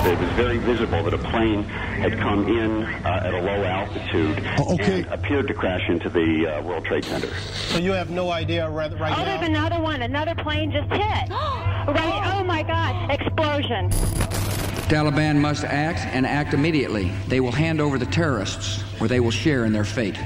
It was very visible that a plane had come in at a low altitude and appeared to crash into the World Trade Center. So you have no idea right now? There's another one. Another plane just hit. Right. Oh, my God. Explosion. Taliban must act and act immediately. They will hand over the terrorists, or they will share in their fate.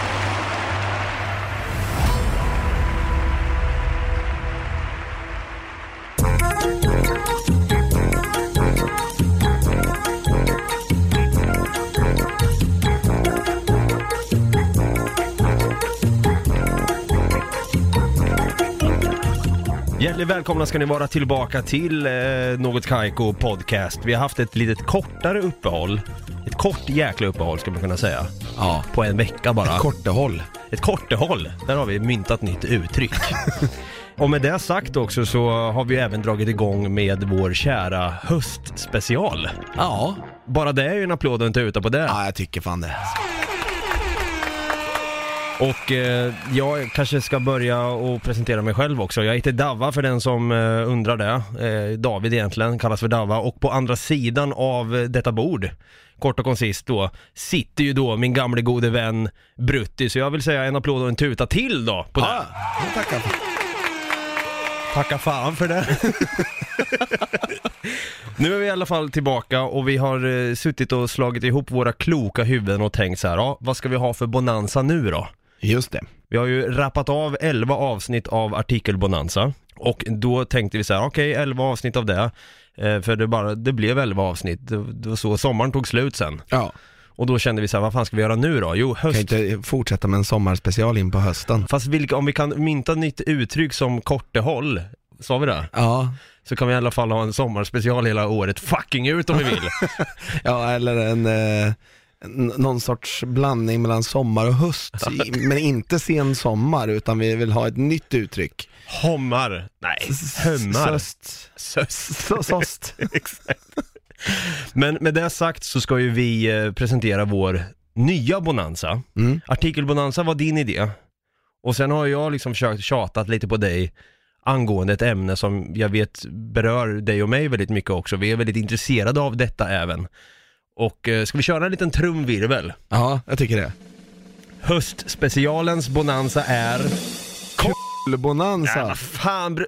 Hjärtligt välkomna ska ni vara tillbaka till Något Kaiko podcast. Vi har haft ett litet kortare uppehåll. Ett kort jäkla uppehåll ska man kunna säga. Ja, på en vecka bara. Ett kortehåll. Ett kortehåll. Där har vi myntat nytt uttryck. Och med det sagt också så har vi även dragit igång med vår kära höstspecial. Ja. Bara det är ju en applåd och inte utan på det. Ja, jag tycker fan det. Och jag kanske ska börja och presentera mig själv också. Jag heter Dava för den som undrar det. David egentligen kallas för Dava. Och på andra sidan av detta bord, kort och koncist då, sitter ju då min gamle gode vän Brutti. Så jag vill säga en applåd och en tuta till då på det. Tackar. Tacka fan för det. Nu är vi i alla fall tillbaka och vi har suttit och slagit ihop våra kloka huvuden och tänkt så här, ja, vad ska vi ha för bonanza nu då? Just det. Vi har ju rappat av 11 avsnitt av artikelbonanza och då tänkte vi så här, okej, 11 avsnitt av det. För det blev 11 avsnitt. Det var så sommaren tog slut sen. Ja. Och då kände vi så här, vad fan ska vi göra nu då? Jo, höst. Kan inte fortsätta med en sommarspecial in på hösten. Fast om vi kan mynta nytt uttryck som kortehåll, sa vi det? Ja. Så kan vi i alla fall ha en sommarspecial hela året fucking ut om vi vill. Ja, eller någon sorts blandning mellan sommar och höst. Men inte sen sommar, utan vi vill ha ett nytt uttryck. Hommar. Nej, hömmar. Söst. Exakt. Men med det sagt så ska ju vi presentera vår nya bonanza. Artikelbonanza var din idé. Och sen har jag liksom försökt tjatat lite på dig angående ett ämne som jag vet berör dig och mig väldigt mycket också. Vi är väldigt intresserade av detta även. Och ska vi köra en liten trumvirvel? Ja, jag tycker det. Höstspecialens bonanza är... Bonanza. Ja, vad fan...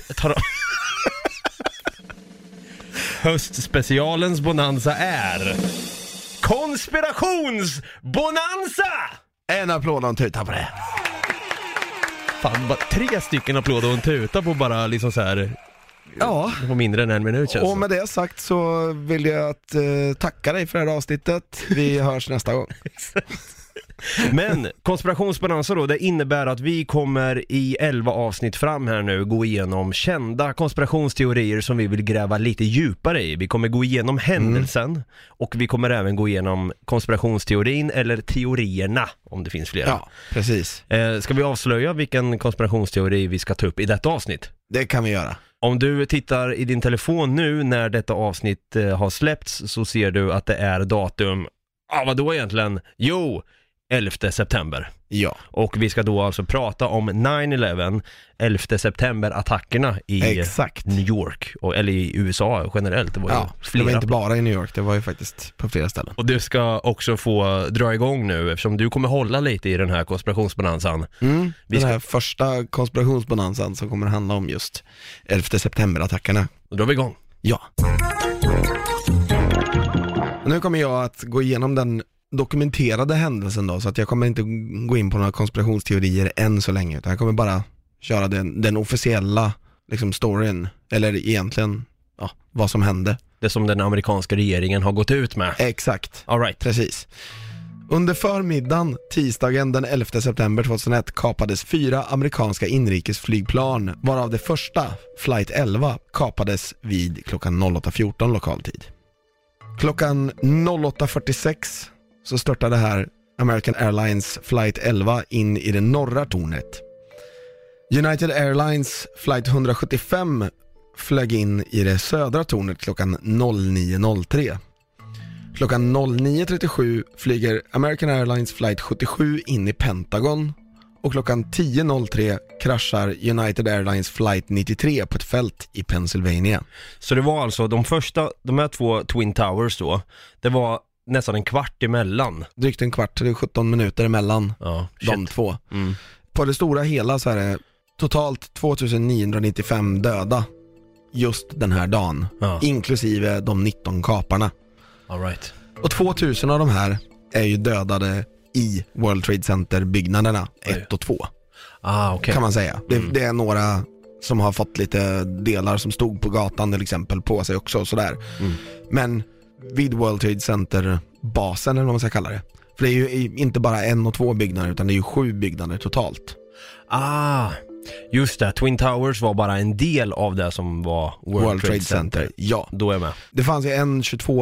Höstspecialens bonanza är... Konspirationsbonanza! En applåd och en tuta på det. Fan, bara 3 stycken applåder och en tuta på bara liksom så här. Ja. På mindre än en minut känns. Och med det sagt så vill jag tacka dig för det här avsnittet. Vi hörs nästa gång. Men konspirationsbonanza då, det innebär att vi kommer i 11 avsnitt fram här nu gå igenom kända konspirationsteorier som vi vill gräva lite djupare i. Vi kommer gå igenom händelsen och vi kommer även gå igenom konspirationsteorin eller teorierna om det finns flera. Ja, precis. Ska vi avslöja vilken konspirationsteori vi ska ta upp i detta avsnitt? Det kan vi göra. Om du tittar i din telefon nu när detta avsnitt har släppts så ser du att det är datum, vadå egentligen? Jo, 11 september. Ja. Och vi ska då alltså prata om 9/11, 11 september-attackerna i New York, eller i USA generellt. Det var ju flera. Det var inte bara i New York, det var ju faktiskt på flera ställen. Och du ska också få dra igång nu eftersom du kommer hålla lite i den här konspirationsbonanzan. Den här första konspirationsbonanzan som kommer handla om just 11 september-attackerna. Då drar vi igång. Ja. Och nu kommer jag att gå igenom den dokumenterade händelsen då, så att jag kommer inte gå in på några konspirationsteorier än så länge, utan jag kommer bara köra den officiella liksom storyn, eller egentligen vad som hände. Det som den amerikanska regeringen har gått ut med. Exakt. All right. Precis. Under förmiddagen tisdagen den 11 september 2001 kapades 4 amerikanska inrikesflygplan, varav det första, flight 11, kapades vid klockan 08:14 lokal tid. Klockan 08:46 så störtade här American Airlines flight 11 in i det norra tornet. United Airlines flight 175 flög in i det södra tornet klockan 09:03. Klockan 09:37 flyger American Airlines flight 77 in i Pentagon och klockan 10.03 kraschar United Airlines flight 93 på ett fält i Pennsylvania. Så det var alltså de här två Twin Towers då, det var nästan en kvart emellan. Drygt en kvart, det är 17 minuter emellan de två. På det stora hela så är det totalt 2995 döda just den här dagen, inklusive de 19 kaparna. All right. Och 2000 av de här är ju dödade i World Trade Center-byggnaderna 1 och 2. Okay. Kan man säga. Det är några som har fått lite delar som stod på gatan till exempel på sig också och sådär. Men vid World Trade Center-basen eller vad man ska kalla det. För det är ju inte bara 1 och 2 byggnader utan det är ju 7 byggnader totalt. Just det, Twin Towers var bara en del av det som var World Trade Center. Ja, då är jag med. Det fanns ju en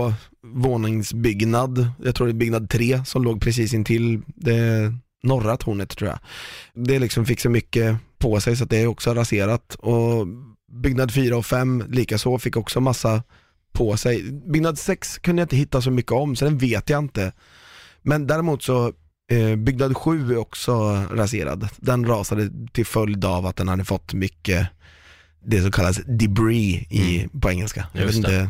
22-våningsbyggnad, jag tror det är byggnad 3 som låg precis intill det norra tornet tror jag. Det liksom fick så mycket på sig så att det är också raserat, och byggnad 4 och 5 likaså fick också massa på sig. Byggnad 6 kunde jag inte hitta så mycket om så den vet jag inte. Men däremot så byggnad 7 är också raserad. Den rasade till följd av att den hade fått mycket det som kallas debris på engelska. Jag vet inte.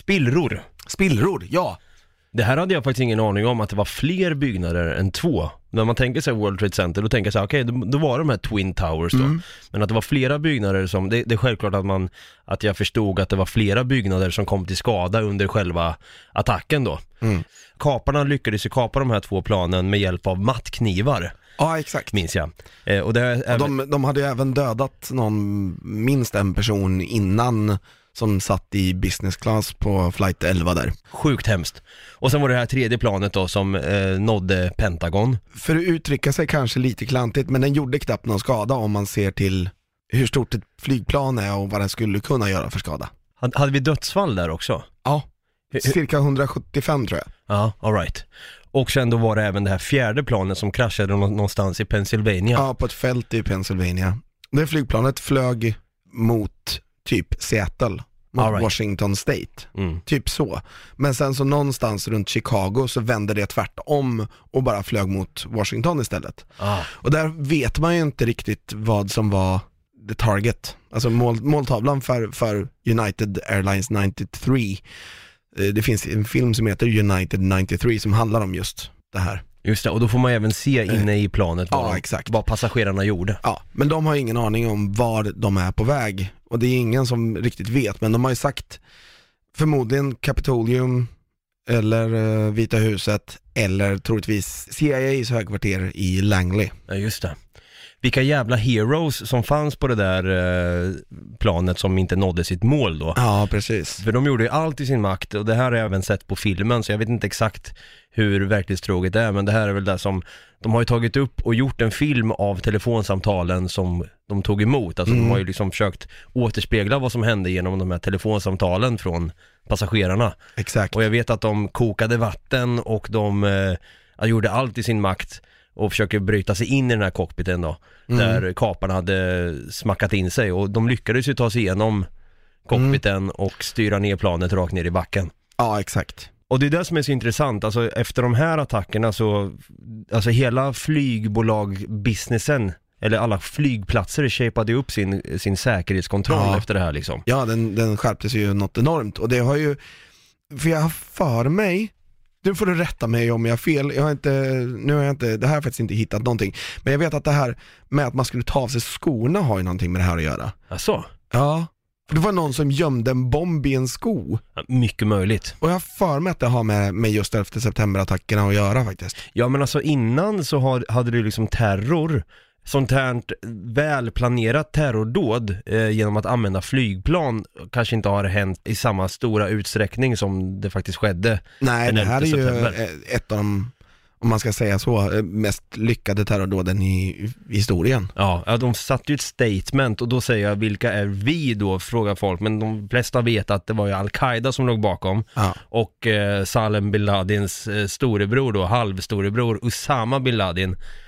Spillror, ja. Det här hade jag faktiskt ingen aning om, att det var fler byggnader än 2. När man tänker sig World Trade Center, då tänker jag så här, okej, då var de här Twin Towers då. Men att det var flera byggnader som, det är självklart att jag förstod att det var flera byggnader som kom till skada under själva attacken då. Kaparna lyckades ju kapa de här 2 planen med hjälp av mattknivar. Ja, exakt. Minns jag. Och de hade ju även dödat minst en person innan som satt i business class på flight 11 där. Sjukt hemskt. Och sen var det här 3:e planet då som nådde Pentagon. För att uttrycka sig kanske lite klantigt, men den gjorde knappt någon skada om man ser till hur stort ett flygplan är och vad den skulle kunna göra för skada. Hade vi dödsfall där också? Ja, cirka 175 tror jag. Ja, all right. Och sen då var det även det här 4:e planet som kraschade någonstans i Pennsylvania. Ja, på ett fält i Pennsylvania. Det flygplanet flög mot typ Seattle, mot Washington State. Typ så. Men sen så någonstans runt Chicago så vände det tvärtom och bara flög mot Washington istället. Och där vet man ju inte riktigt vad som var the target. Alltså måltavlan för United Airlines 93. Det finns en film som heter United 93 som handlar om just det här. Just det, och då får man även se inne i planet vad passagerarna gjorde. Ja, men de har ingen aning om var de är på väg. Och det är ingen som riktigt vet, men de har ju sagt förmodligen Capitolium eller Vita huset eller troligtvis CIAs högkvarter i Langley. Ja, just det. Vilka jävla heroes som fanns på det där planet som inte nådde sitt mål då. Ja, precis. För de gjorde ju allt i sin makt, och det här har jag även sett på filmen, så jag vet inte exakt hur verklighetstroget det är, men det här är väl det som de har ju tagit upp och gjort en film av telefonsamtalen som de tog emot. Alltså de har ju liksom försökt återspegla vad som hände genom de här telefonsamtalen från passagerarna. Exakt. Och jag vet att de kokade vatten och de gjorde allt i sin makt och försöker bryta sig in i den här cockpiten då, där kaparna hade smackat in sig, och de lyckades ju ta sig igenom cockpiten och styra ner planet rakt ner i backen. Ja, exakt. Och det är det som är så intressant, alltså efter de här attackerna så, alltså hela flygbolag-businessen, eller alla flygplatser shapade upp sin säkerhetskontroll efter det här liksom. Ja, den skärptes ju något enormt, och det har ju, för jag har för mig, nu får du rätta mig om jag har fel, det här har jag faktiskt inte hittat någonting, men jag vet att det här med att man skulle ta av sig skorna har ju någonting med det här att göra. Asså? Ja. Det var någon som gömde en bomb i en sko. Ja, mycket möjligt. Och jag har för mig att det har med just 11 september-attackerna att göra faktiskt. Ja, men alltså innan så hade du liksom terror, sånt här välplanerat terrordåd genom att använda flygplan kanske inte har hänt i samma stora utsträckning som det faktiskt skedde. Nej, det här är ju ett av de, om man ska säga så, mest lyckade terrordåden i historien. Ja, de satte ju ett statement, och då säger jag, vilka är vi då, frågar folk, men de flesta vet att det var ju Al-Qaida som låg bakom, och Salem bin Ladins storebror då, halvstorebror Osama bin Laden,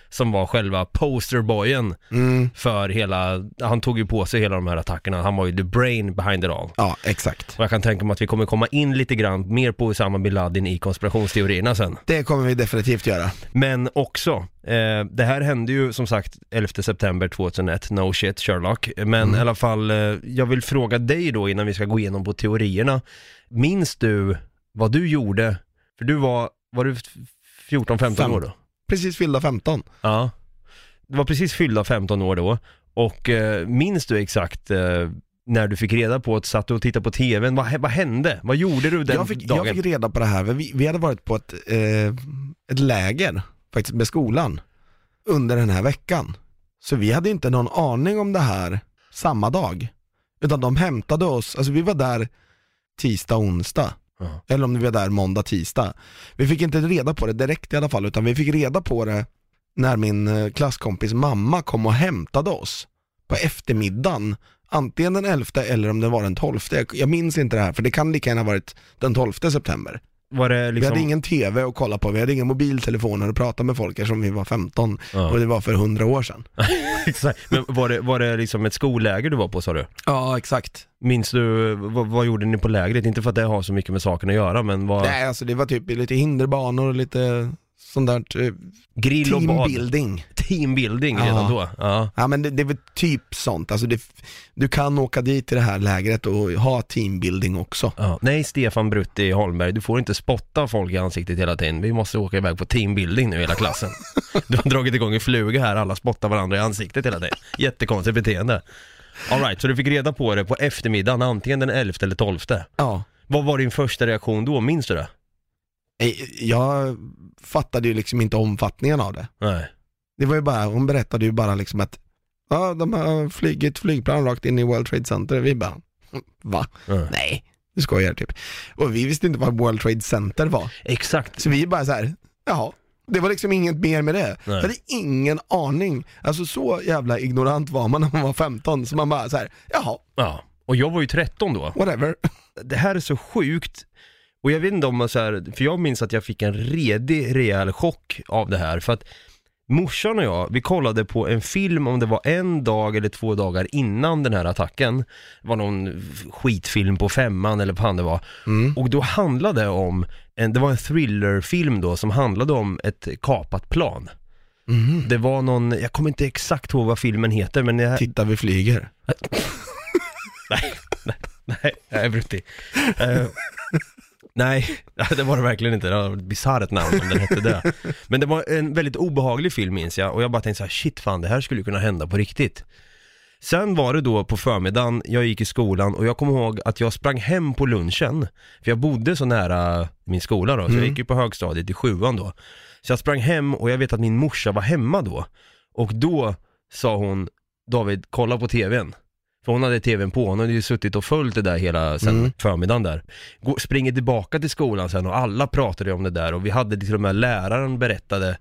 som var själva posterboyen för hela, han tog ju på sig hela de här attackerna, han var ju the brain behind it all. Ja, exakt. Och jag kan tänka mig att vi kommer komma in lite grann mer på Osama bin Laden i konspirationsteorierna sen. Det kommer vi definitivt göra. Men också, det här hände ju som sagt 11 september 2001, no shit Sherlock. Men i alla fall, jag vill fråga dig då innan vi ska gå igenom på teorierna. Minns du vad du gjorde? För du var du 14-15 år då? Precis fyllda 15. Ja, det var precis fyllda 15 år då. Och minns du exakt när du fick reda på att satt och tittade på tvn? Vad hände? Vad gjorde du den dagen? Jag fick reda på det här. Vi hade varit på ett läger faktiskt med skolan under den här veckan. Så vi hade inte någon aning om det här samma dag. Utan de hämtade oss, alltså vi var där tisdag, onsdag. Eller om vi var där måndag, tisdag. Vi fick inte reda på det direkt i alla fall, utan vi fick reda på det när min klasskompis mamma kom och hämtade oss på eftermiddagen. Antingen den 11 eller om det var den 12. Jag minns inte det här, för det kan lika gärna ha varit den 12 september. Var det liksom... Vi hade ingen tv att kolla på, vi hade inga mobiltelefoner att prata med folk eftersom vi var 15 och det var för 100 år sedan. Exakt. Men var det liksom ett skolläger du var på, sa du? Ja, exakt. Minns du, vad gjorde ni på lägret? Inte för att det har så mycket med saken att göra, men vad... Nej, alltså det var typ lite hinderbanor och lite sånt där grill och teambuilding. Teambuilding redan då. Ja, men det var typ sånt. Alltså du kan åka dit till det här lägret och ha teambuilding också. Ja. Nej, Stefan Brutti Holmberg, du får inte spotta folk i ansiktet hela tiden. Vi måste åka iväg på teambuilding nu hela klassen. Du har dragit igång en fluga här, alla spottar varandra i ansiktet hela tiden. Jättekonstigt beteende. All right, så du fick reda på det på eftermiddagen, antingen den 11 eller 12. Ja. Vad var din första reaktion då, minns du det? Jag fattade ju liksom inte omfattningen av det. Nej. Det var ju bara, hon berättade ju bara liksom att de har flygit flygplan rakt in i World Trade Center. Vi bara, va? Nej, du skojar typ. Och vi visste inte vad World Trade Center var. Exakt. Så vi bara så här, jaha. Det var liksom inget mer med det. Jag hade ingen aning. Alltså så jävla ignorant var man när man var 15. Så man bara så här, jaha. Ja, och jag var ju 13 då. Whatever. Det här är så sjukt. Och jag vet inte om man så här, för jag minns att jag fick en rejäl chock av det här. För att morsan och jag, vi kollade på en film, om det var en dag eller 2 dagar innan den här attacken. Det var någon skitfilm på 5:an eller vad det var. Och då handlade det om, det var en thrillerfilm då som handlade om ett kapat plan. Det var någon, jag kommer inte exakt ihåg vad filmen heter, men Titta, vi flyger. nej, jag är brutti. Nej, det var det verkligen inte. Det var ett bisarrt namn om den hette det. Men det var en väldigt obehaglig film, minns jag. Och jag bara tänkte så här, shit fan, det här skulle kunna hända på riktigt. Sen var det då på förmiddagen, jag gick i skolan och jag kommer ihåg att jag sprang hem på lunchen. För jag bodde så nära min skola då, så jag gick ju på högstadiet i 7:an då. Så jag sprang hem och jag vet att min morsa var hemma då. Och då sa hon, David, kolla på tvn. För hon hade tvn på, hon hade ju suttit och följt det där hela sen förmiddagen där. Springer tillbaka till skolan sen och alla pratade om det där. Och vi hade till och med läraren berättade,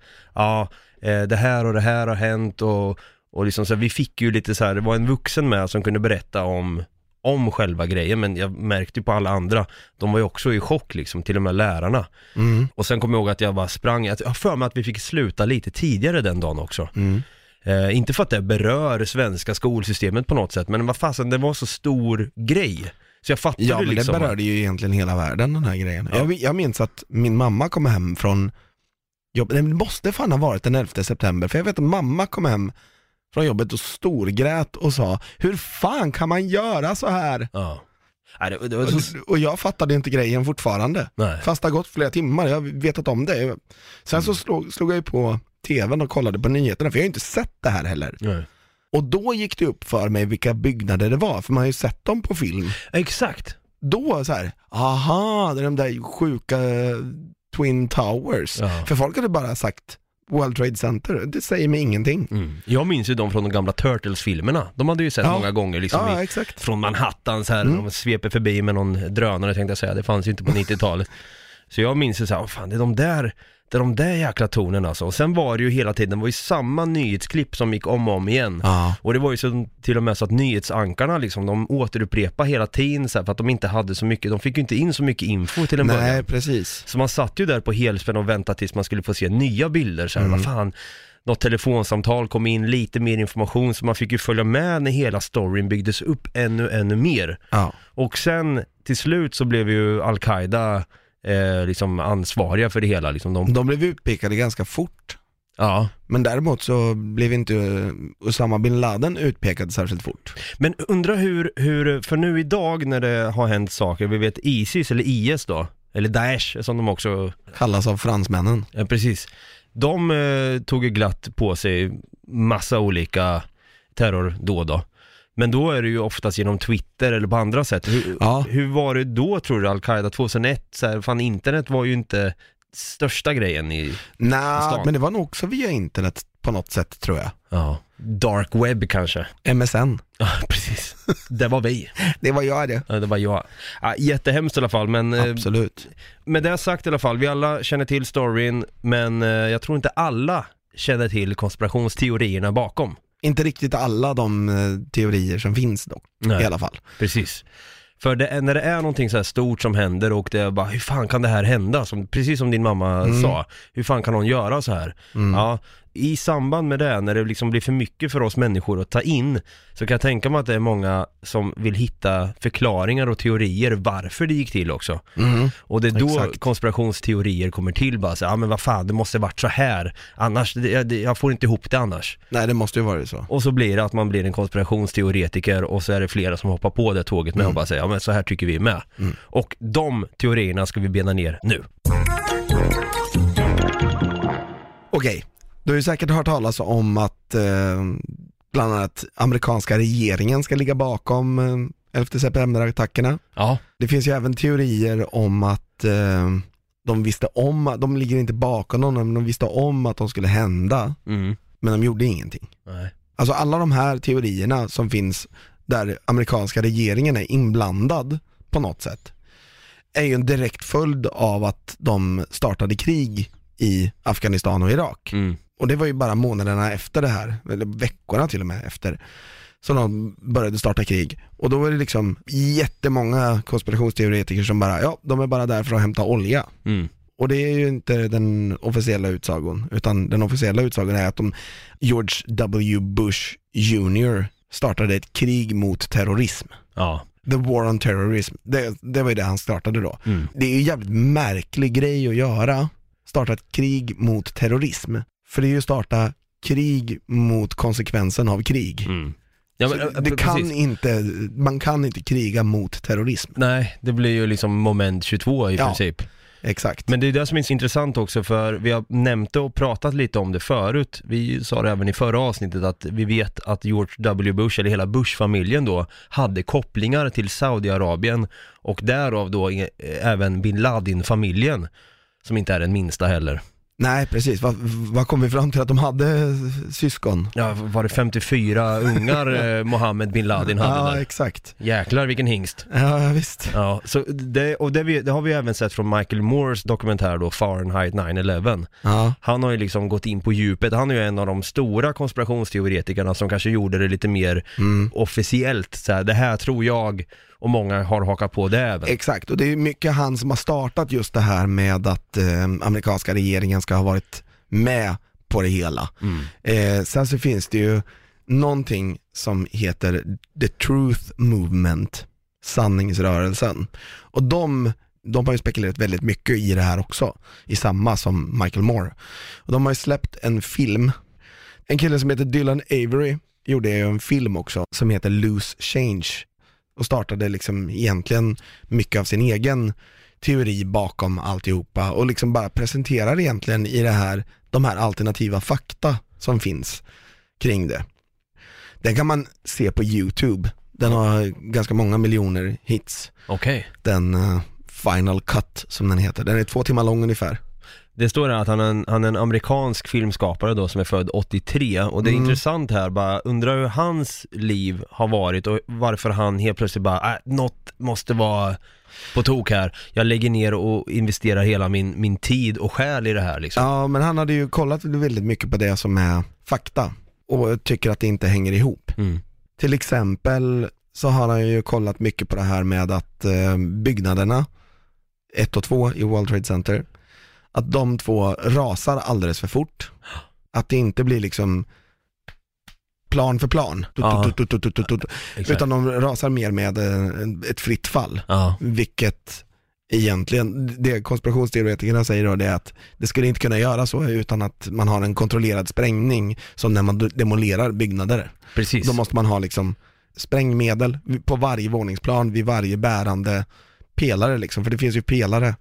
det här och det här har hänt. Och liksom så vi fick ju lite så här, det var en vuxen med som kunde berätta om själva grejen. Men jag märkte ju på alla andra, de var ju också i chock liksom, till och med lärarna. Och sen kom jag ihåg att jag bara sprang, jag har för mig att vi fick sluta lite tidigare den dagen också. Inte för att det berör svenska skolsystemet på något sätt, men vad fasen, det var så stor grej. Så jag fattade men liksom. Det berörde ju egentligen hela världen, den här grejen. Ja. Jag minns att min mamma kom hem från jobbet. Det måste fan ha varit den 11 september. För jag vet att mamma kom hem från jobbet och storgrät och sa, hur fan kan man göra så här? Ja. Det var så... Och jag fattade inte grejen fortfarande. Nej. Fast det har gått flera timmar, jag har vetat om det. Sen så slog jag ju på tvn och kollade på nyheterna, för jag har inte sett det här heller. Nej. Och då gick det upp för mig vilka byggnader det var, för man har ju sett dem på film. Exakt. Då så här, aha, det är de där sjuka Twin Towers. Ja. För folk hade bara sagt World Trade Center, det säger mig ingenting. Jag minns ju de från de gamla Turtles-filmerna. De hade ju sett många gånger liksom exakt. Från Manhattan så här, de sveper förbi med någon drönare, tänkte jag säga. Det fanns ju inte på 90-talet. Så jag minns ju så här, fan, det är de där jäkla tonerna alltså. Och sen var det ju hela tiden, det var ju samma nyhetsklipp som gick om och om igen. Och det var ju så, till och med så att nyhetsankarna liksom, de återupprepade hela tiden så här, för att de inte hade så mycket, de fick ju inte in så mycket info till en början. Nej, precis. Så man satt ju där på helspänn och väntade tills man skulle få se nya bilder så här, vad fan, något telefonsamtal kom in, lite mer information, så man fick ju följa med när hela storyn byggdes upp ännu mer. Ja. Och sen till slut så blev ju Al-Qaida liksom ansvariga för det hela. Liksom de blev utpekade ganska fort. Ja. Men däremot så blev inte Osama bin Laden utpekad särskilt fort. Men undra hur för nu idag när det har hänt saker, vi vet ISIS eller IS då, eller Daesh som de också kallas av fransmännen. Ja, precis. De tog ju glatt på sig massa olika terrordåd då. Men då är det ju oftast genom Twitter eller på andra sätt. Hur var det då, tror du, Al-Qaida 2001? Så här, fan, internet var ju inte största grejen i stan. Men det var nog också via internet på något sätt, tror jag. Ja, dark web kanske. MSN. Ja, precis. Det var vi. Det var jag det. Ja, det var jag. Ja, jättehemskt i alla fall, men absolut. Med det sagt i alla fall, vi alla känner till storyn, men jag tror inte alla känner till konspirationsteorierna bakom. Inte riktigt alla de teorier som finns dock. Nej, i alla fall. Precis. För när det är någonting så här stort som händer och det är bara, hur fan kan det här hända? Precis som din mamma sa, hur fan kan hon göra så här? Ja, i samband med det, när det liksom blir för mycket för oss människor att ta in, så kan jag tänka mig att det är många som vill hitta förklaringar och teorier varför det gick till också. Och det är då konspirationsteorier kommer till, bara så, ja men vad fan, det måste varit så här, annars, jag får inte ihop det annars. Nej, det måste ju vara så. Och så blir det att man blir en konspirationsteoretiker, och så är det flera som hoppar på det tåget med och bara säger, ja men så här tycker vi med. Och de teorierna ska vi bena ner nu. Okej. Du har ju säkert hört talas om att bland annat amerikanska regeringen ska ligga bakom 11 september-attackerna. Ja. Det finns ju även teorier om att de visste om, de ligger inte bakom någon, men de visste om att de skulle hända, men de gjorde ingenting. Nej. Alltså alla de här teorierna som finns där amerikanska regeringen är inblandad på något sätt är ju en direkt följd av att de startade krig i Afghanistan och Irak. Och det var ju bara månaderna efter det här, eller veckorna till och med efter, så de började starta krig. Och då var det liksom jättemånga konspirationsteoretiker som bara, ja, de är bara där för att hämta olja. Och det är ju inte den officiella utsagon, utan den officiella utsagon är att George W. Bush Jr. startade ett krig mot terrorism. Ja. The War on Terrorism. Det var ju det han startade då. Det är ju en jävligt märklig grej att göra. Starta ett krig mot terrorism. För det är ju starta krig mot konsekvensen av krig. Ja, men, man kan inte kriga mot terrorism. Nej, det blir ju liksom moment 22 i princip. Exakt. Men det är det som är så intressant också, för vi har nämnt det och pratat lite om det förut. Vi sa det även i förra avsnittet att vi vet att George W. Bush, eller hela Bush-familjen då, hade kopplingar till Saudiarabien, och därav då även Bin Laden-familjen, som inte är den minsta heller. Nej, precis. Vad kom vi fram till att de hade syskon? Ja, var det 54 ungar Mohammed Bin Laden hade där? Ja, exakt. Jäklar vilken hingst. Ja, visst. Ja, så det har vi även sett från Michael Moores dokumentär då, Fahrenheit 9/11. Ja. Han har ju liksom gått in på djupet. Han är ju en av de stora konspirationsteoretikerna som kanske gjorde det lite mer officiellt. Så här, det här tror jag, och många har hakat på det även. Exakt, och det är mycket han som har startat just det här med att amerikanska regeringen ska ha varit med på det hela. Sen så finns det ju någonting som heter The Truth Movement, sanningsrörelsen. Och de har ju spekulerat väldigt mycket i det här också, i samma som Michael Moore. Och de har ju släppt en film. En kille som heter Dylan Avery gjorde ju en film också som heter Loose Change, och startade liksom egentligen mycket av sin egen teori bakom alltihopa, och liksom bara presenterar egentligen i de här alternativa fakta som finns kring det. Den kan man se på YouTube. Den har ganska många miljoner hits. Okej. Den Final Cut som den heter. Den är 2 timmar lång ungefär. Det står där att han är en amerikansk filmskapare då, som är född 83, och det är intressant här, bara undrar hur hans liv har varit och varför han helt plötsligt bara, något måste vara på tok här. Jag lägger ner och investerar hela min tid och själ i det här liksom. Ja, men han hade ju kollat väldigt mycket på det som är fakta och tycker att det inte hänger ihop. Till exempel så har han ju kollat mycket på det här med att byggnaderna 1 och 2 i World Trade Center, att de 2 rasar alldeles för fort. Att det inte blir liksom plan för plan. Utan de rasar mer med ett fritt fall. Vilket egentligen, det konspirationsteoretikerna säger då, det är att det skulle inte kunna göra så utan att man har en kontrollerad sprängning som när man demolerar byggnader. Precis. Då måste man ha liksom sprängmedel på varje våningsplan, vid varje bärande pelare liksom, för det finns ju pelare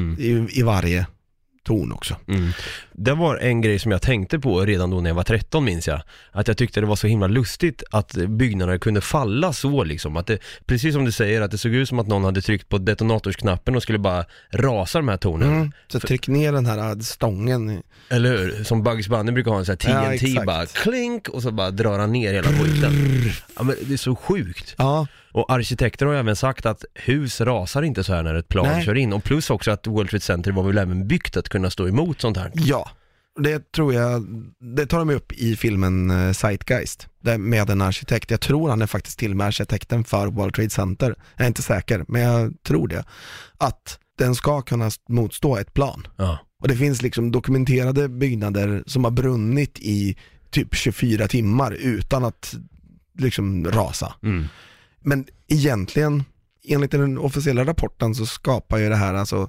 i varje torn också. Det var en grej som jag tänkte på redan då när jag var 13, minns jag. Att jag tyckte det var så himla lustigt att byggnader kunde falla så liksom. Att det, precis som du säger, att det såg ut som att någon hade tryckt på detonatorsknappen och skulle bara rasa de här tornen. Så tryck ner den här stången. Eller hur? Som Bugs Bunny brukar ha en sån här TNT, bara klink, och så bara drar han ner hela skiten. Ja, men det är så sjukt. Ja. Och arkitekter har även sagt att hus rasar inte så här när ett plan kör in. Och plus också att World Trade Center var väl även byggt att kunna stå emot sånt här. Ja, det tror jag, det tar de upp i filmen Zeitgeist med en arkitekt. Jag tror han är faktiskt till med arkitekten för World Trade Center. Jag är inte säker, men jag tror det. Att den ska kunna motstå ett plan. Ja. Och det finns liksom dokumenterade byggnader som har brunnit i typ 24 timmar utan att liksom rasa. Men egentligen, enligt den officiella rapporten, så skapar ju det här, alltså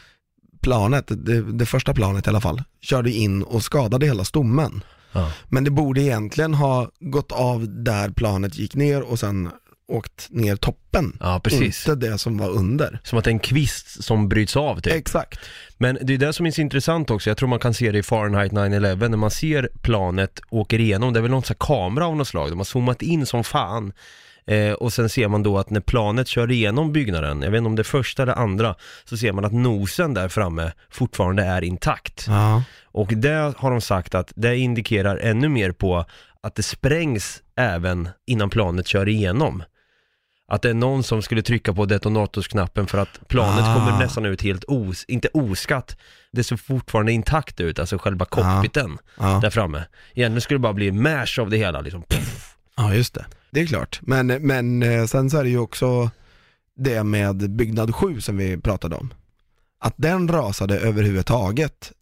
planet, det första planet i alla fall, körde in och skadade hela stommen. Ja. Men det borde egentligen ha gått av där planet gick ner och sen åkt ner toppen. Ja, precis. Inte det som var under. Som att det är en kvist som bryts av typ. Exakt. Men det är det som är så intressant också. Jag tror man kan se det i Fahrenheit 9/11 när man ser planet åker igenom. Det är väl någon sån här kamera av något slag. De har zoomat in som fan. Och sen ser man då att när planet kör igenom byggnaden, jag vet inte om det första eller andra, så ser man att nosen där framme fortfarande är intakt. Ja. Och det har de sagt att det indikerar ännu mer på att det sprängs även innan planet kör igenom. Att det är någon som skulle trycka på detonatorsknappen för att planet kommer nästan ut helt inte oskatt. Det ser fortfarande intakt ut, alltså själva cockpiten där framme. Egentligen skulle det bara bli mash av det hela liksom. Puff. Ja, just det. Det är klart. Men sen så är det ju också det med byggnad 7 som vi pratade om. Att den rasade överhuvudtaget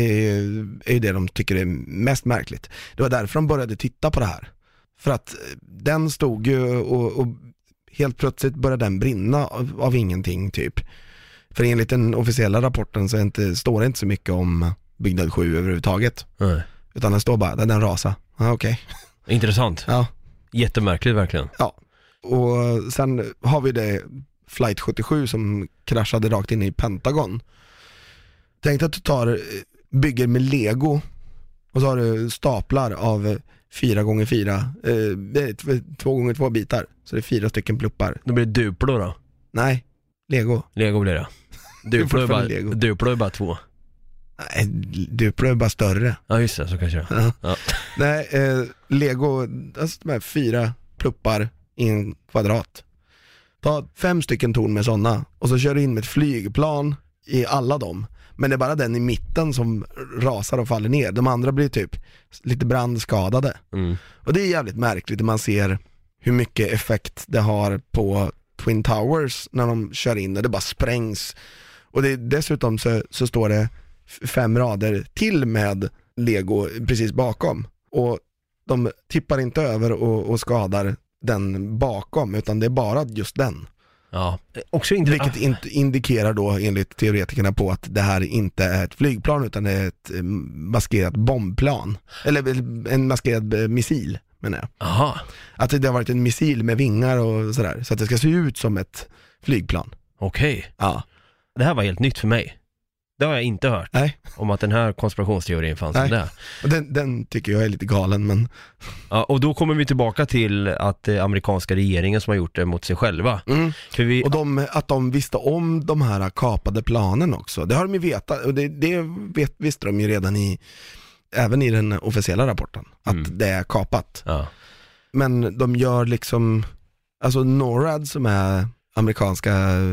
är det de tycker är mest märkligt. Det var därför de började titta på det här. För att den stod ju och helt plötsligt började den brinna av ingenting typ. För enligt den officiella rapporten så står det inte så mycket om byggnad 7 överhuvudtaget. Utan den står bara, den rasa. Ja, okej. Intressant. Ja. Jättemärkligt verkligen. Ja, och sen har vi det Flight 77 som kraschade rakt in i Pentagon. Tänk att du bygger med Lego och så har du staplar av 4x4, 2x2 bitar. Så det är 4 stycken pluppar. Då blir det Duplo då? Nej, Lego. Lego blir det. Duplo är bara 2. Nej, Duplo är bara större. Ja, just det, så kanske. Ja. Nej, Lego, alltså de här 4 pluppar i en kvadrat. Ta 5 stycken torn med sådana och så kör du in med ett flygplan i alla dem. Men det är bara den i mitten som rasar och faller ner. De andra blir typ lite brandskadade. Och det är jävligt märkligt när man ser hur mycket effekt det har på Twin Towers när de kör in och det bara sprängs. Och dessutom så står det 5 rader till med Lego precis bakom. Och de tippar inte över och skadar den bakom, utan det är bara just den. Ja, vilket indikerar då enligt teoretikerna på att det här inte är ett flygplan utan det är ett maskerat bombplan. Eller en maskerad missil, menar jag. Aha. Att det har varit en missil med vingar och sådär. Så att det ska se ut som ett flygplan. Okej. Ja. Det här var helt nytt för mig. Det har jag inte hört. Nej. Om att den här konspirationsteorin fanns. Nej. Och den tycker jag är lite galen, men... Ja, och då kommer vi tillbaka till att det är amerikanska regeringen som har gjort det mot sig själva. Och att de visste om de här kapade planen också. Det har de ju vetat. Och visste de ju redan även i den officiella rapporten. Att det är kapat. Ja. Men de gör liksom... Alltså NORAD som är amerikanska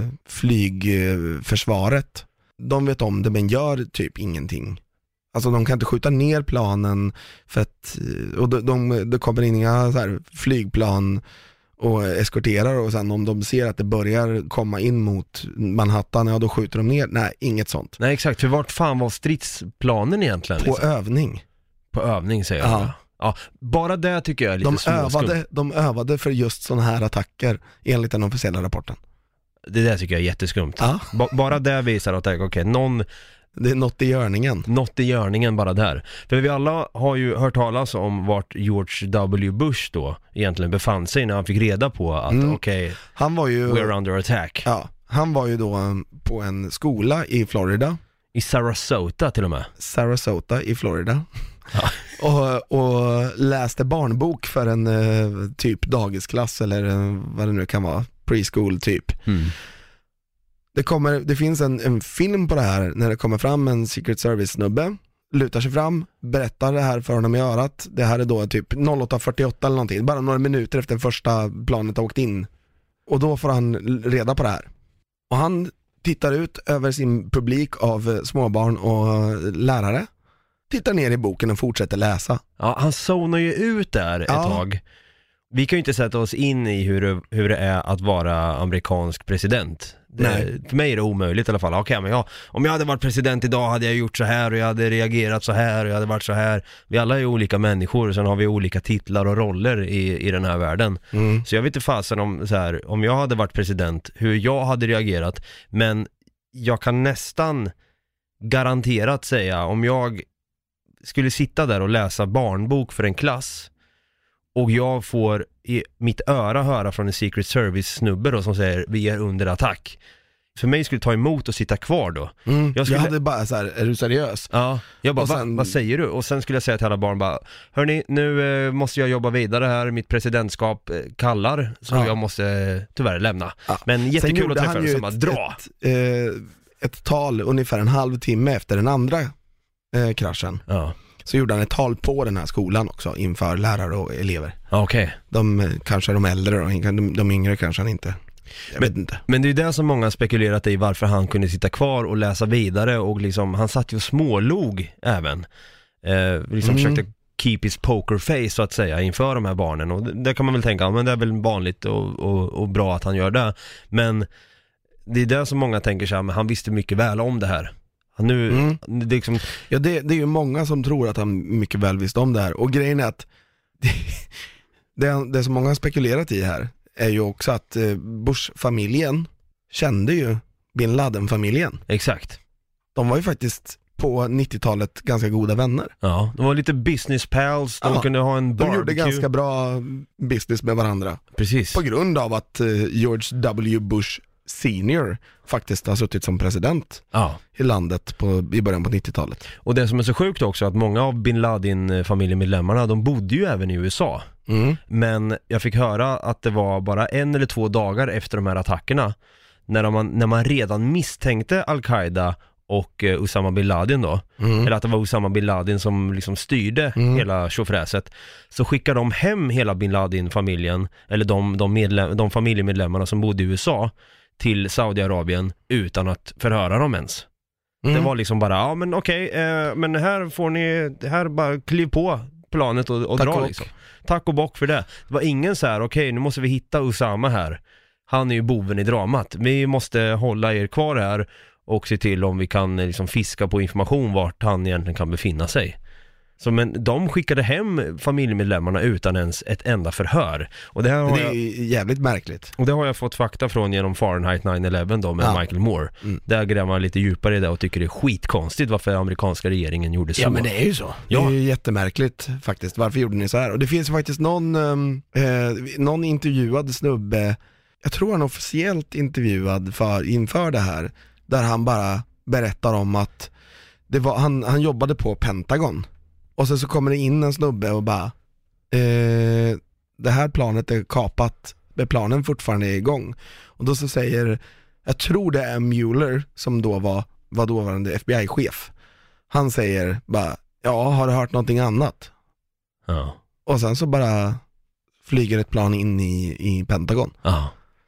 flygförsvaret, de vet om det men gör typ ingenting. Alltså de kan inte skjuta ner planen för att, och det kommer in inga så här flygplan och eskorterar, och sen om de ser att det börjar komma in mot Manhattan, ja då skjuter de ner. Nej, inget sånt. Nej, exakt. För vart fan var stridsplanen egentligen? På övning. På övning säger jag. Ja, bara det tycker jag är lite småskumt. De övade för just sådana här attacker enligt den officiella rapporten. Det där tycker jag är jätteskumt. Bara det visar att det är något i görningen. Något i görningen bara där. För vi alla har ju hört talas om vart George W. Bush då egentligen befann sig när han fick reda på att han var ju, we're under attack. Ja, han var ju då på en skola i Florida. I Sarasota till och med. Sarasota i Florida. och läste barnbok för en typ dagisklass eller vad det nu kan vara, preschool typ. Det finns en film på det här när det kommer fram en Secret Service-snubbe, lutar sig fram, berättar det här för honom i örat. Det här är då typ 08:48 eller någonting, bara några minuter efter första planet har åkt in. Och då får han reda på det här. Och han tittar ut över sin publik av småbarn och lärare, tittar ner i boken och fortsätter läsa. Ja, han zonar ju ut där ett tag. Vi kan ju inte sätta oss in i hur det är att vara amerikansk president. För mig är det omöjligt i alla fall. Men om jag hade varit president idag hade jag gjort så här och jag hade reagerat så här och jag hade varit så här. Vi alla är olika människor och sen har vi olika titlar och roller i den här världen. Så jag vet inte fasen om jag hade varit president, hur jag hade reagerat. Men jag kan nästan garanterat säga, om jag skulle sitta där och läsa barnbok för en klass och jag får i mitt öra höra från en Secret Service-snubbe då, som säger vi är under attack. För mig skulle ta emot och sitta kvar då. Jag hade bara så här, är du seriös? Ja, jag bara, sen, vad säger du? Och sen skulle jag säga till alla barn bara, hörni, nu måste jag jobba vidare här, mitt presidentskap kallar, så jag måste tyvärr lämna. Men jättekul att träffa er, som bara dra. Ett tal ungefär en halvtimme efter den andra kraschen. Så gjorde han ett tal på den här skolan också inför lärare och elever. Kanske de äldre och de yngre kanske han inte. Jag vet inte. Men det är det som många spekulerat i, varför han kunde sitta kvar och läsa vidare, och liksom, han satt ju och smålog även. Försökte keep his poker face så att säga inför de här barnen, och det kan man väl tänka, men det är väl vanligt och bra att han gör det. Men det är det som många tänker så här, men han visste mycket väl om det här. Det är ju många som tror att han mycket väl visste om det här. Och grejen är att det som många har spekulerat i här är ju också att Bush-familjen kände ju Bin Laden-familjen. Exakt. De var ju faktiskt på 90-talet ganska goda vänner. Ja, de var lite business pals. De kunde ha en barbecue. De gjorde ganska bra business med varandra. Precis. På grund av att George W. Bush Senior faktiskt har suttit som president i landet i början på 90-talet. Och det som är så sjukt också, att många av Bin Laden-familjemedlemmarna, de bodde ju även i USA. Men jag fick höra att det var bara 1 eller 2 dagar efter de här attackerna, när man redan misstänkte Al-Qaida och Osama Bin Laden då, eller att det var Osama Bin Laden som liksom styrde hela tjofräset, så skickade de hem hela Bin Laden-familjen, eller de familjemedlemmarna som bodde i USA, till Saudiarabien utan att förhöra dem ens. Det var liksom bara, men men här får ni, här bara kliv på planet och dra liksom. Tack och bock för det. Det var ingen så här, nu måste vi hitta Osama här. Han är ju boven i dramat. Vi måste hålla er kvar här och se till om vi kan liksom fiska på information vart han egentligen kan befinna sig. Så, men de skickade hem familjemedlemmarna utan ens ett enda förhör. Och det är jävligt märkligt. Och det har jag fått fakta från genom Fahrenheit 9/11 då med Michael Moore. Där gräver man lite djuppare i det och tycker det är skitkonstigt varför amerikanska regeringen gjorde så. Ja, men det är ju så. Det är ju jättemärkligt faktiskt. Varför gjorde ni så här? Och det finns faktiskt någon intervjuad snubbe, jag tror han är officiellt intervjuad inför det här, där han bara berättar om att det var, han jobbade på Pentagon. Och sen så kommer det in en snubbe och bara det här planet är kapat, men planen fortfarande är igång. Och då så säger, jag tror det är Mueller som då var dåvarande FBI-chef. Han säger bara, har du hört någonting annat? Ja. Och sen så bara flyger ett plan in i Pentagon. Ja.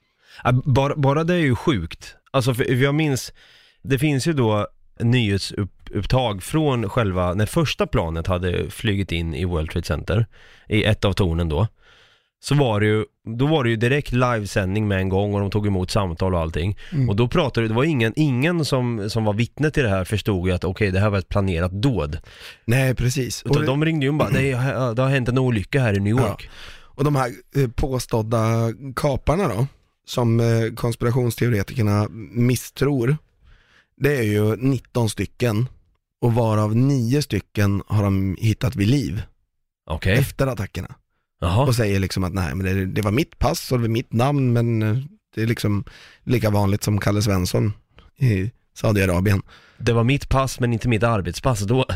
Bara det är ju sjukt. Alltså för jag minns, det finns ju då nyhetsupptag från själva när första planet hade flygit in i World Trade Center i ett av tornen då, så var det ju direkt livesändning med en gång och de tog emot samtal och allting. Och då pratade det var ingen som var vittne till det här förstod ju att okej, det här var ett planerat dåd. Nej, precis. Och de ringde ju bara, det har hänt en olycka här i New York. Ja. Och de här påstådda kaparna då, som konspirationsteoretikerna misstror, det är ju 19 stycken och varav 9 stycken har de hittat vid liv efter attackerna. Aha. Och säger liksom att nej, men det var mitt pass och det var mitt namn, men det är liksom lika vanligt som Kalle Svensson i Saudiarabien. Det var mitt pass men inte mitt arbetspass då.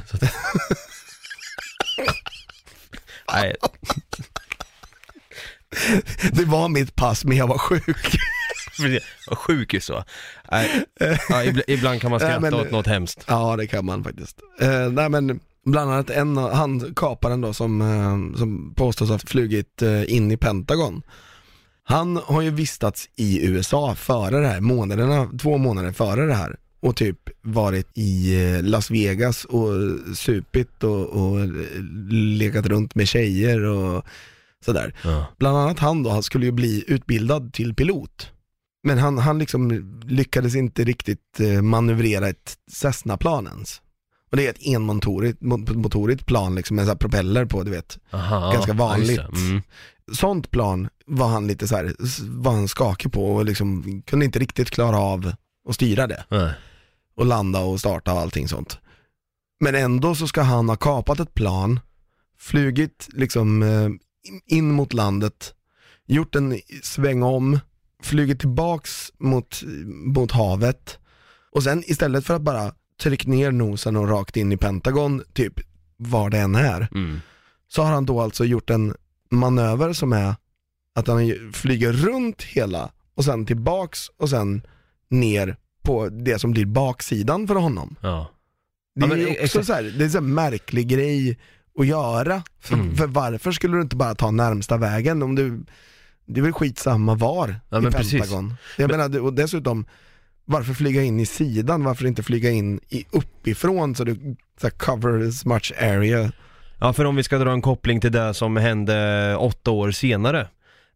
Nej. Det var mitt pass men jag var sjuk. Sjuk ju så. Ja, ibland kan man skratta åt något hemskt. Ja, det kan man faktiskt. Nej, men bland annat han kaparen då som påstås ha flugit in i Pentagon. Han har ju vistats i USA före det här, 2 månader före det här. Och typ varit i Las Vegas och supit och legat runt med tjejer och sådär. Ja. Bland annat han skulle ju bli utbildad till pilot. Men han liksom lyckades inte riktigt manövrera ett Cessna-plan ens. Och det är ett enmotorigt plan liksom, med så här propeller på, du vet. Aha, ganska vanligt. Sånt plan var han lite så här, var han skakig på och liksom kunde inte riktigt klara av att styra det. Och landa och starta och allting sånt. Men ändå så ska han ha kapat ett plan, flugit liksom in mot landet, gjort en sväng om, flugit tillbaks mot havet och sen istället för att bara trycka ner nosen och rakt in i Pentagon typ var det än är, så har han då alltså gjort en manöver som är att han flyger runt hela och sen tillbaks och sen ner på det som blir baksidan för honom. Ja. Det är ju också så här, det är så märklig grej att göra. För varför skulle du inte bara ta närmsta vägen om det är väl skitsamma var i Pentagon. Precis. Jag menar, och dessutom varför flyga in i sidan? Varför inte flyga in uppifrån så du så cover as much area? Ja, för om vi ska dra en koppling till det som hände 8 år senare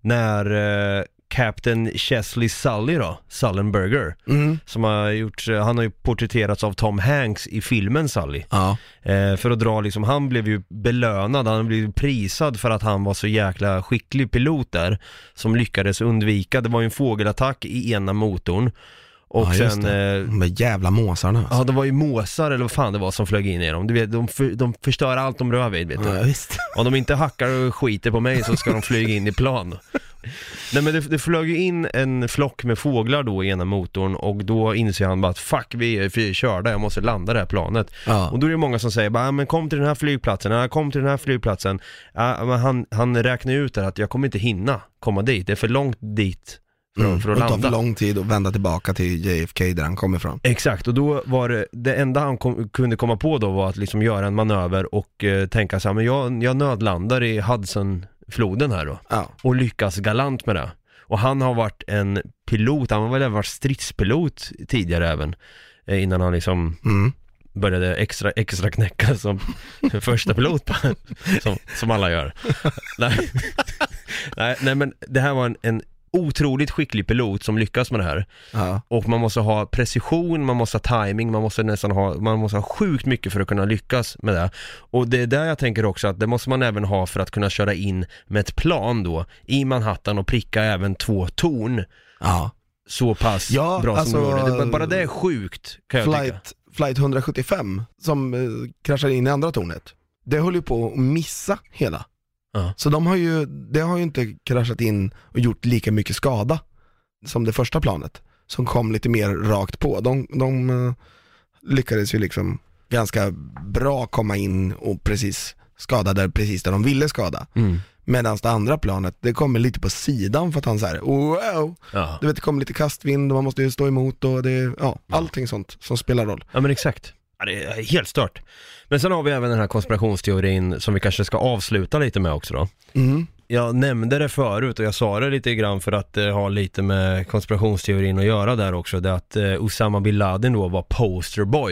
när Captain Chesley Sully då, Sullenberger, som han har ju porträtterats av Tom Hanks i filmen Sully. Ja. För att dra liksom, han blev ju belönad, han blev prisad för att han var så jäkla skicklig pilot där som lyckades undvika, det var ju en fågelattack i ena motorn. Och sen de jävla måsarna alltså. Ja, det var ju måsar eller vad fan det var som flög in i dem. Du vet, de förstör allt de rör vid, vet du. Ja, visst. Om de inte hackar och skiter på mig så ska de flyga in i plan. Nej, men det flög ju in en flock med fåglar då i ena motorn och då inser han bara att fuck, vi är körda, jag måste landa det här planet. Ja. Och då är det många som säger bara, men kom till den här flygplatsen. Men han räknar ut där att jag kommer inte hinna komma dit, det är för långt dit för att landa. Det tar för lång tid att vända tillbaka till JFK där han kommer ifrån. Exakt, och då var det enda han kunde komma på då var att liksom göra en manöver och tänka så här, men jag nödlandar i Hudson-floden här då. Ja. Och lyckas galant med det. Och han har varit en pilot, han har väl varit stridspilot tidigare även, innan han liksom började extra knäcka som första pilot som alla gör. Nej, men det här var en otroligt skicklig pilot som lyckas med det här. Ja. Och man måste ha precision, man måste ha timing, man måste ha sjukt mycket för att kunna lyckas med det. Och det är där jag tänker också att det måste man även ha för att kunna köra in med ett plan då i Manhattan och pricka även 2 torn. Ja. Så pass bra alltså, som gjorde det. Bara det är sjukt, kan jag tycka. Flight 175 som kraschade in i andra tornet. Det höll ju på att missa hela. Så det har ju inte kraschat in och gjort lika mycket skada som det första planet som kom lite mer rakt på. De lyckades ju liksom ganska bra komma in och precis skada precis där de ville skada. Medan det andra planet, det kommer lite på sidan för att han så här, wow, du vet, det kommer lite kastvind och man måste ju stå emot och allting sånt som spelar roll. Ja, men exakt. Ja, det är helt stört. Men sen har vi även den här konspirationsteorin som vi kanske ska avsluta lite med också då. Jag nämnde det förut och jag sa det lite grann för att ha lite med konspirationsteorin att göra där också. Det att Osama Bin Laden då var posterboy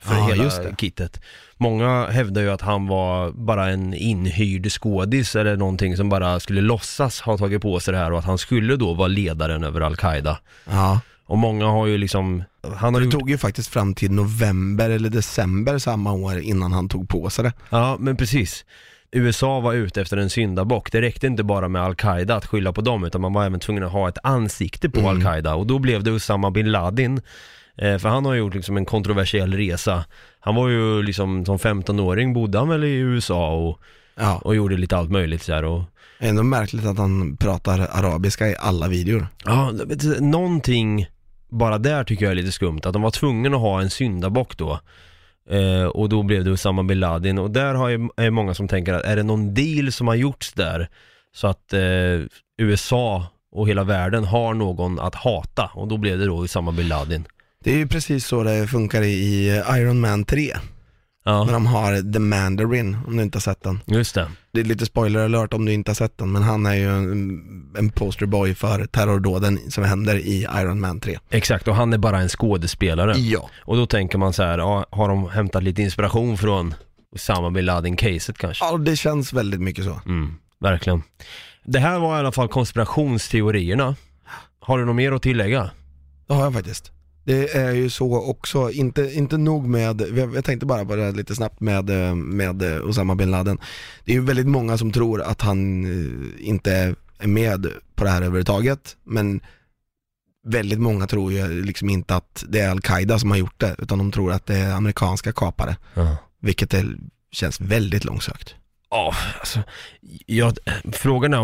för hela kittet. Många hävdar ju att han var bara en inhyrd skådis eller någonting som bara skulle låtsas ha tagit på sig det här och att han skulle då vara ledaren över Al-Qaida. Ja. Och många har ju liksom... Det tog ju faktiskt fram till november eller december samma år innan han tog på sig det. Ja, men precis. USA var ute efter en syndabock. Det räckte inte bara med Al-Qaida att skylla på dem, utan man var även tvungen att ha ett ansikte på Al-Qaida. Och då blev det Osama bin Laden. För han har gjort liksom en kontroversiell resa. Han var ju liksom som 15-åring bodde han väl i USA och gjorde lite allt möjligt så här. Och... Ändå märkligt att han pratar arabiska i alla videor. Ja, någonting bara där tycker jag är lite skumt. Att de var tvungna att ha en syndabock då. Och då blev det Osama bin Laden. Och där är många som tänker att är det någon deal som har gjorts där så att USA och hela världen har någon att hata. Och då blev det då Osama bin Laden. Det är ju precis så det funkar i Iron Man 3. Ja. När de har The Mandarin, om du inte har sett den. Just det. Det är lite spoiler alert om du inte har sett den, men han är ju en posterboy för terrordåden som händer i Iron Man 3. Exakt, och han är bara en skådespelare. Ja. Och då tänker man så här, har de hämtat lite inspiration från Osama bin Laden-caset kanske? Ja, det känns väldigt mycket så. Verkligen. Det här var i alla fall konspirationsteorierna. Har du något mer att tillägga? Det har jag faktiskt. Det är ju så också, inte nog med, jag tänkte bara på det lite snabbt med Osama bin Laden. Det är ju väldigt många som tror att han inte är med på det här överhuvudtaget, men väldigt många tror ju liksom inte att det är Al-Qaida som har gjort det, utan de tror att det är amerikanska kapare, vilket känns väldigt långsökt. Ja, alltså, frågan är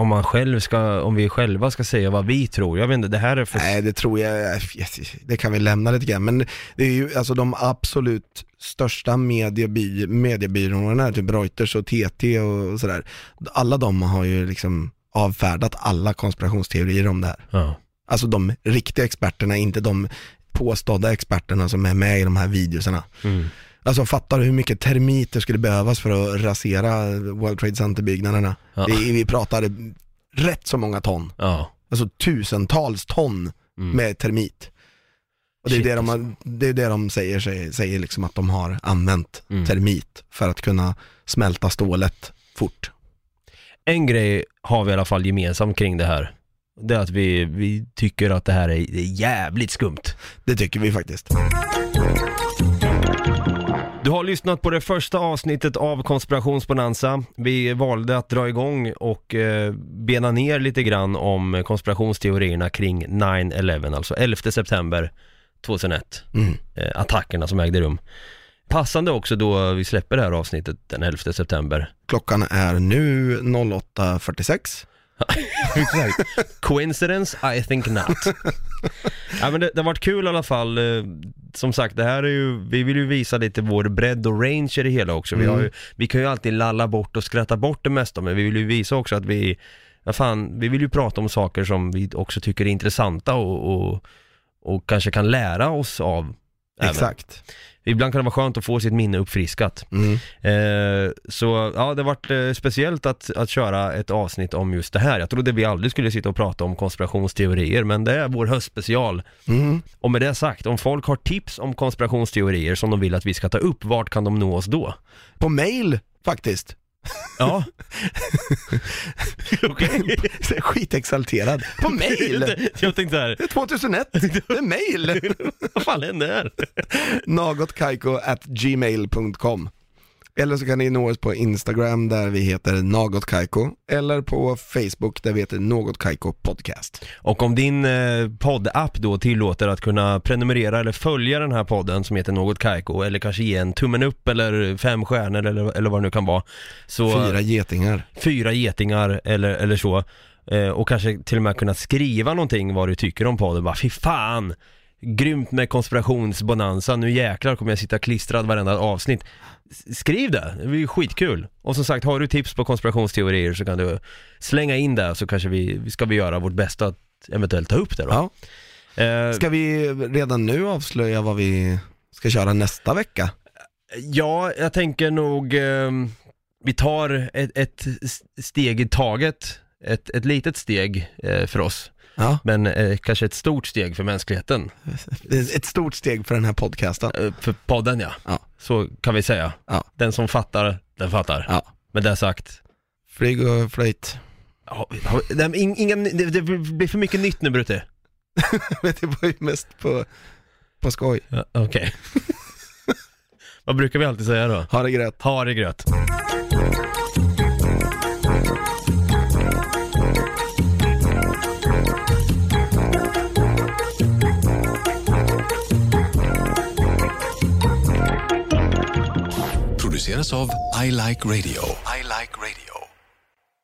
om vi själva ska säga vad vi tror. Jag vet inte, det här är för... Nej, det tror jag, det kan vi lämna lite grann. Men det är ju alltså de absolut största mediebyråerna, typ Reuters och TT och sådär. Alla de har ju liksom avfärdat alla konspirationsteorier om det här. Ja. Alltså de riktiga experterna, inte de påstådda experterna som är med i de här videorna. Alltså fattar du hur mycket termiter skulle behövas för att rasera World Trade Center-byggnaderna? Ja. Vi pratar rätt så många ton. Ja. Alltså tusentals ton med termit. Och det är det de säger liksom att de har använt termit för att kunna smälta stålet fort. En grej har vi i alla fall gemensamt kring det här. Det är att vi tycker att det här är jävligt skumt. Det tycker vi faktiskt. Du har lyssnat på det första avsnittet av Konspirationsbonanza. Vi valde att dra igång och bena ner lite grann om konspirationsteorierna kring 9/11, alltså 11 september 2001. Attackerna som ägde rum. Passande också då vi släpper det här avsnittet den 11 september. Klockan är nu 08:46. Exakt. Coincidence? I think not. Ja, men det har varit kul i alla fall. Som sagt, det här är ju, vi vill ju visa lite vår bredd och range i det hela också. Vi kan ju alltid lalla bort och skratta bort det mesta, men vi vill ju visa också att vi vill ju prata om saker som vi också tycker är intressanta och kanske kan lära oss av. Exakt. Även. Ibland kan det vara skönt att få sitt minne uppfriskat. Så ja, det har varit speciellt att köra ett avsnitt om just det här. Jag trodde vi aldrig skulle sitta och prata om konspirationsteorier, men det är vår höstspecial. Och med det sagt, om folk har tips om konspirationsteorier som de vill att vi ska ta upp, vart kan de nå oss då? På mail, faktiskt. Ja. Okej. Skitexalterad. På mail. Jag tänkte här. 2001. Det är mail. Vad fan händer här? nagotkaiko@gmail.com. Eller så kan ni nå oss på Instagram där vi heter Nagotkaiko, eller på Facebook där vi heter Något Kaiko Podcast. Och om din poddapp då tillåter att kunna prenumerera eller följa den här podden som heter Något Kaiko, eller kanske ge en tummen upp eller 5 stjärnor eller vad det nu kan vara. Så 4 getingar eller så. Och kanske till och med kunna skriva någonting vad du tycker om podden. Bara, fy fan, grymt med konspirationsbonanza. Nu jäklar kommer jag sitta klistrad varenda avsnitt. Skriv det är ju skitkul. Och som sagt, har du tips på konspirationsteorier så kan du slänga in det, så kanske vi ska göra vårt bästa att eventuellt ta upp det då. Ja. Ska vi redan nu avslöja vad vi ska köra nästa vecka? Ja, jag tänker nog vi tar ett steg i taget. Ett litet steg för oss. Men kanske ett stort steg för mänskligheten. Ett stort steg för den här podcasten. För podden, ja. Så kan vi säga. Den som fattar, den fattar. Med det sagt. Flyg och flöjt. Det blir för mycket nytt nu, Brutte. Men det var ju mest på skoj. Okej. Vad brukar vi alltid säga då? Ha det gröt. Ha det gröt. Produceras av I Like Radio. I Like Radio.